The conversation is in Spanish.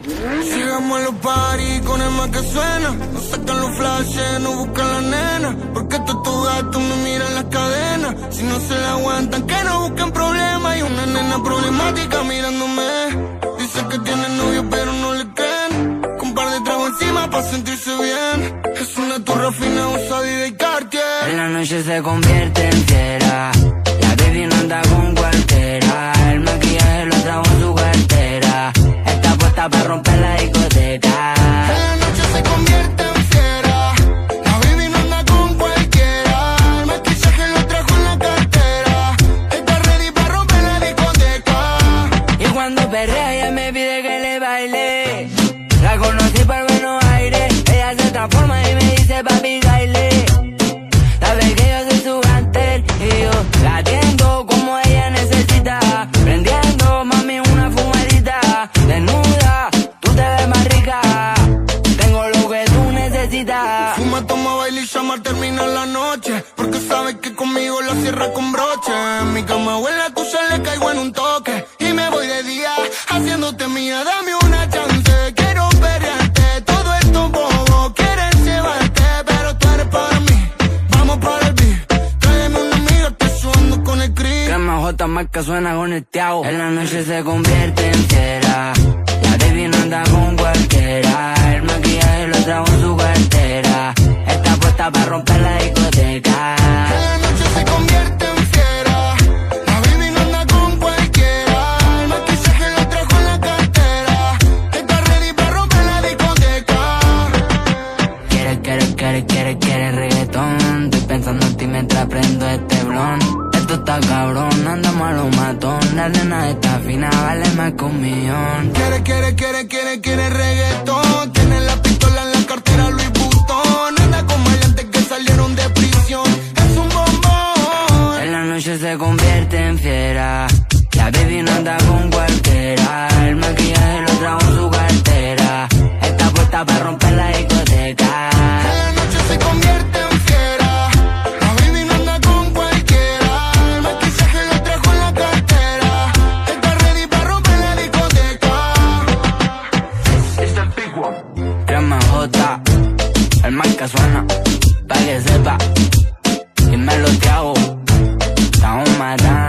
Llegamos a los parties con el más que suena. No sacan los flashes, no buscan la nena. Porque estos gatos me miran las cadenas. Si no se la aguantan, que no busquen problemas. Y una nena problemática mirándome. Dice que tiene novio pero no le creen. Con un par de tragos encima pa' sentirse bien. Es una turra fina, usadida y Cartier. En la noche se convierte en fiera. La baby no anda con cualquiera. El maquillaje lo trajo en su cartera. Está puesta para romper la discoteca. En la noche se convierte en fiera. La baby no anda con cualquiera. El maquillaje lo trajo en la cartera. Está ready para romper la discoteca. Y cuando perrea ella me pide que le baile. La conocí por Buenos Aires. Ella se transforma y me dice papi baile. Sabe que yo soy su hunter y yo la atiendo como ella necesita. Prendiendo mami una fumadita. Desnuda, tú te ves más rica. Tengo lo que tú necesitas. Fuma, toma, baila y llama, termina la noche. Porque sabes que conmigo la cierra con broche. En mi cama o en la tuya le caigo en un toque. Y me voy de día haciéndote mía. Dame una chance, quiero pelearte. Todo esto bobo quieren llevarte, pero tú eres para mí. Vamos para el beat. Tráeme una amiga, estoy sudando con el Cris. Crema J marca suena con el Tiago. En la noche se convierte en fiera. La baby no anda con cualquiera. El maquillaje lo trajo en su cartera. Está puesta para romper la discoteca. En la noche se convierte en fiera. La baby no anda con cualquiera. El maquillaje lo trajo en la cartera. Está ready para romper la discoteca. Quiere reggaetón. Estoy pensando en ti mientras prendo este blon. Esto está cabrón, andamos a lo matón. La nena está fina, vale más que 1.000.000. Quiere reggaetón. Tiene la pistola en la cartera Louis Vuitton. Anda con maleantes que salieron de prisión. Es un bombón. En la noche se convierte en fiera. La baby no anda con cualquiera. El maquillaje lo trajo en su cartera. Está puesta para romper la discoteca. En la noche se convierte en fiera. La baby no anda con cualquiera. El maquillaje lo trajo en la cartera. Está ready para romper la discoteca. Crema J, el marca suena, pa' que sepa. Y me lo trago, estamos matando.